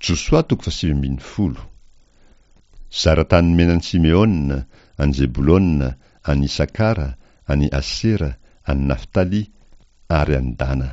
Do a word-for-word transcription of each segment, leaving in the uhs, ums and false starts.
Josoa toko faha sivy ambin'ny folo. Zaratany menan'ny Simeona, any Zebolona, any Isakara, any Asera, any Naftali, ary any Dana.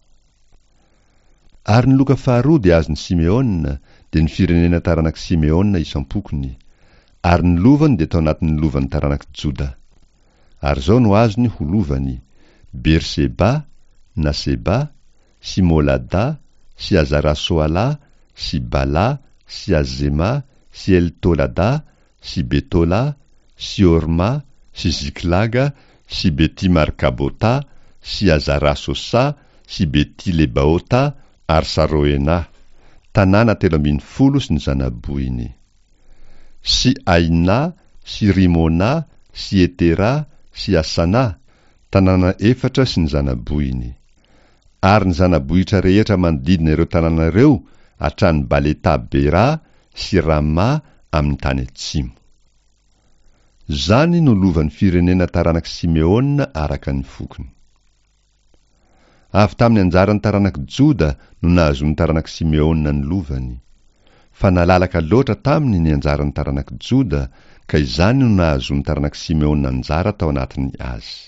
Ary ny loka faharoa dia azon'ny Simeona, dia ny firenena taranaky Simeona isam-pokony, ary ny lovany dia tao anatin'ny lovan'ny taranaky Joda. Ary zao no azony ho lovany: Berseba, Naseba, sy Molada, sy Azarasoala, sy Bala, sy Azema, sy Eltolada, sy Betola, sy Orma, sy Ziklaga, sy Beti Markabota, sy Azarasosa, sy Beti Lebaota, ary Saroena, tanàna telo ambin'ny folo sy ny zanaboiny. Sy Aina, sy Rimona, sy Etera, sy Asana, tanàna efatra sy ny zanaboiny. Ary ny zanabohitra rehetra manodidina ireo tanàna ireo hatrany Baleta Bera sy Rama amin'ny tany atsimo. Zany no lovan'ny firenena taranaky Simeona araka ny fokony. Avy tamin'ny anjaran'ny taranaky Joda no nahazon'ny taranaky Simeona ny lovany, fa nalalaka loatra taminy ny anjaran'ny taranaky Joda, ka izany no nahazon'ny taranaky Simeona anjara tao anatiny azy.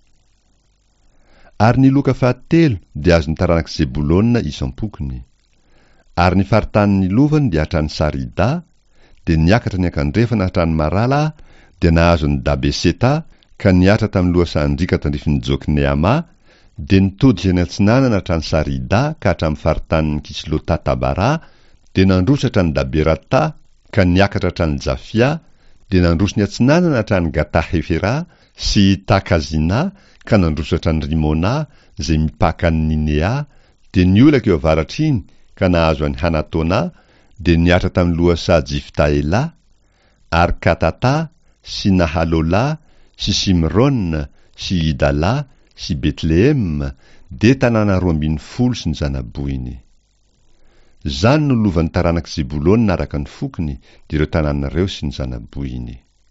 Ary ny loka fahatelo dia azon'ny taranaky Zebolona isam-pokony. Ary ny faritanin'ny lovany dia hatrany Sarida, dia niakatra ny akandrefana hatrany Marala, dia nahazony Dabeseta, ka niatra tamin'ny lohasan-drika tandrifin'ny Jokneama, dia nitody eny antsinanana hatrany Sarida ka hatramin'ny faritanin'ny Kislota Tabara, dia nandroso hatrany Daberata, ka niakatra hatrany Jafia, dia nandroso ny antsinanana hatrany Gatahefera sy Takazina, ka nandroso hatrany Rimona zay mipaka ny Ninea, dia niolaka eo avaratra iny ka nahazo any Hanatona, dia niatra tamin'ny lohasa Jiftaela, ary Katata, sy Nahalola, sy Simron, sy Idala, sy Betlehem, dia tanàna roa ambin'ny folo sy ny zanaboiny. Zany no lovan'ny taranaky Zebolona araka ny fokony, dia ireo tanàna ireo sy ny zanaboiny.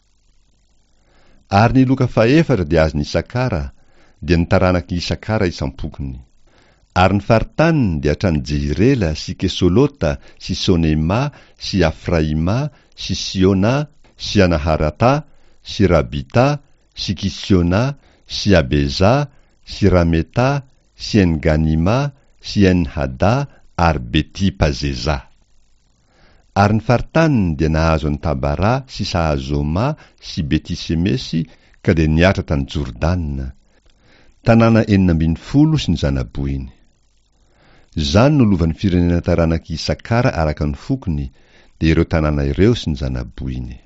Ary ny loka faefatra dia azon'ny Isakara, dia ny taranaky Isakara isam-pokony. Ary ny faritaniny dia hatrany Jezirela, sy Kesolota, sy Sonema, sy Afraima, sy Siona, sy Anaharata, sy Rabita, sy Kisiona, sy Abeza, sy Rameta, sy Enganima, sy Enhada, ary Beti Pazeza. Ary ny faritaniny dia nahazo any Tabara, sy Sahazoma, sy Beti Semesi, ka dia niatra tany Jordanina, tanàna enina ambin'ny folo sy ny zanaboiny. Zany no lovan'ny firenena taranaky Isakara araka ny fokony, dia ireo tanàna ireo sy ny zanaboiny.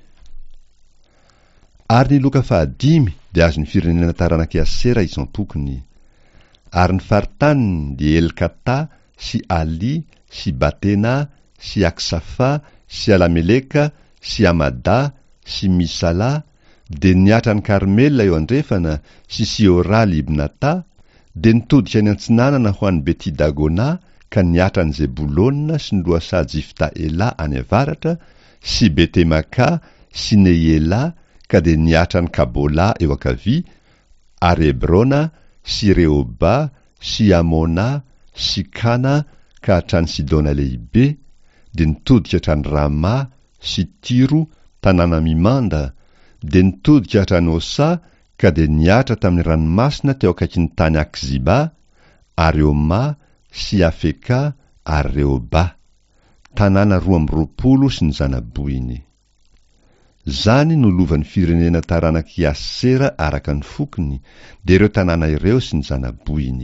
Ary ny loka fahadimy dia azon'ny firenena taranaky Asera isam-pokony. Ary ny faritaniny dia Elkata, sy Ali, sy Batena, sy Aksafa, sy Alameleka, sy Amada, sy Misala, dia niatra ny Karmela eo andrefana, sy Siora Libnata, dia nitodika ny antsinanana ho an'ny Beti Dagona, ka niatra ny Zebolona sy ny loasa Jiftaela any avaratra, sy Betemaka, sy Neiela, ka dia niatra ny Kabola eo ankavia, ary Hebrona, sy Rehoba, sy Amona, sy Kana, ka hatrany Sidona lehibe, dia nitodika hatrany Rama, sy Tiro, tanàna mimanda, dia nitodika hatrany Osa, ka dia niatra tamin'ny ranomasina teo akaikin'ny tany Akziba, ary Oma, sy Afeka, ary Rehoba, tanàna roa amby roapolo sy ny zanaboiny. Zany no lovan'ny firenena taranaky Asera araka ny fokony, dia ireo tanàna ireo sy ny zanaboiny.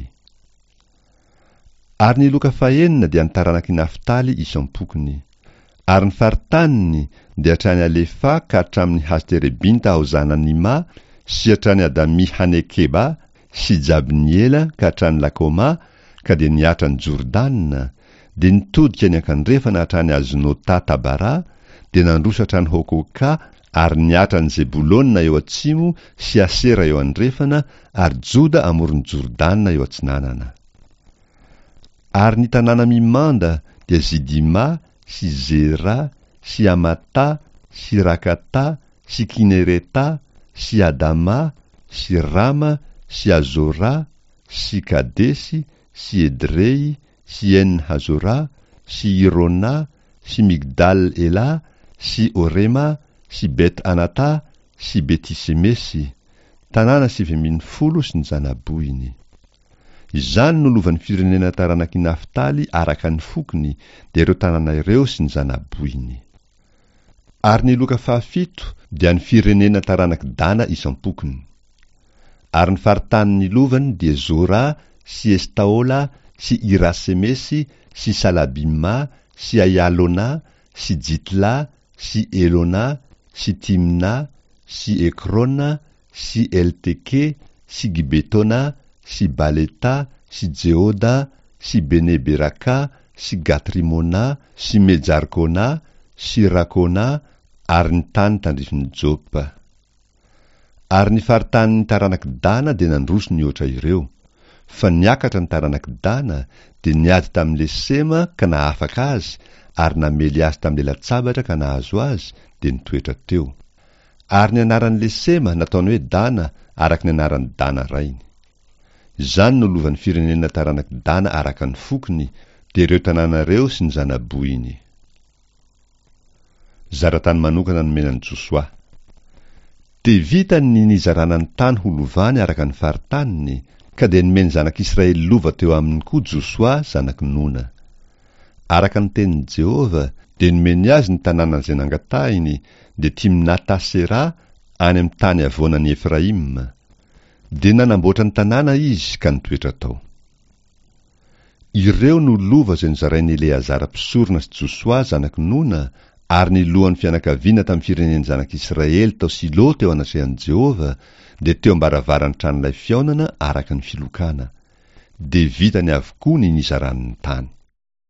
Ary ny loka fahenina dia ny taranaky Naftali isam-pokony. Ary ny faritaniny dia hatrany Alefa ka hatramin'ny Hasterebinta ao zanan'Ima, sy hatrany Adami Hanekeba, sy Jabniela ka hatrany Lakoma, ka dia niatra ny Jordanina, dia nitodika ny akandrefana hatrany Aznota Tabara, dia nandroso hatrany Hokoka, ary niatra ny Zebolona eo atsimo, sy Asera eo andrefana, ary Joda amoron'ny Jordanina eo atsinanana. Ary ny tanàna mimanda dia Zidima, sy Zera, sy Amata, sy Rakata, sy Kinereta, sy Adama, sy Rama, sy Azora, sy Kadesy, sy Edrei, sy En-Hazora, sy Irona, sy Migdal Ela, sy Orema, sy Bet Anata, sy Betisemesy, tanàna sivy ambin'ny folo sy ny zanaboiny. Izany no lovan'ny firenena taranaky Naftaly araka ny fokony, dia ireo tanàna ireo sy ny zanaboiny. Ary ny loka fahafito dia ny firenena taranaky Dana isam-pokony. Ary ny faritanin'ny lovany dia Zora, sy Estaola, sy Irasemesy, sy Salabima, sy Ayalona, sy Jitla, sy Elona, sy Timna, sy Ekrona, sy Elteke, sy Gibetona, sy Baleta, sy Jeoda, sy Beneberaka, sy Gatrimona, sy Mejarkona, sy Rakona, ary ny tany tandrifin'ny Jopa. Ary ny faritanin'ny taranaky Dana dia nandroso ny oatra ireo, fa niakatra ny taranaky Dana dia niady tamin'le Sema ka nahafaka azy, ary namely azy tamin'le latsabatra ka nahazo azy dia nitoetra teo. Ary ny anaran'le Sema nataony hoe Dana araka ny anaran'ny Dana rainy. Izany no lovan'ny firenena taranaky Dana araka ny fokony, dia ireo tanàna ireo sy ny zanaboiny. Zaratany manokana nomenan'i Josua. Dia vita ny nizarana ny tany ho lovany araka ny faritaniny, ka dia nomeny zanak'Israely lova teo aminy koa Josua zanaky Nona. Araka ny tenin'i Jehova dia nomeny azy ny tanàna izay nangatahiny, dia Timnata-Sera any amin'ny tany avoanan'i Efraim. Dia nanamboatra ny tanàna izy ka nitoetra tao. Ireo no lova izay nozarain'i Eleazara mpisorona sy Josua zanaky Nona, ary ny lohan'ny fianakaviana tamin'ny fireneny zanak'Israely tao Silo teo anasehan'i Jehova, dia teo ambaravarany tranon'ilay fiaonana araka ny filokana. Dia vita ny avokoa ny nizaran'ny tany.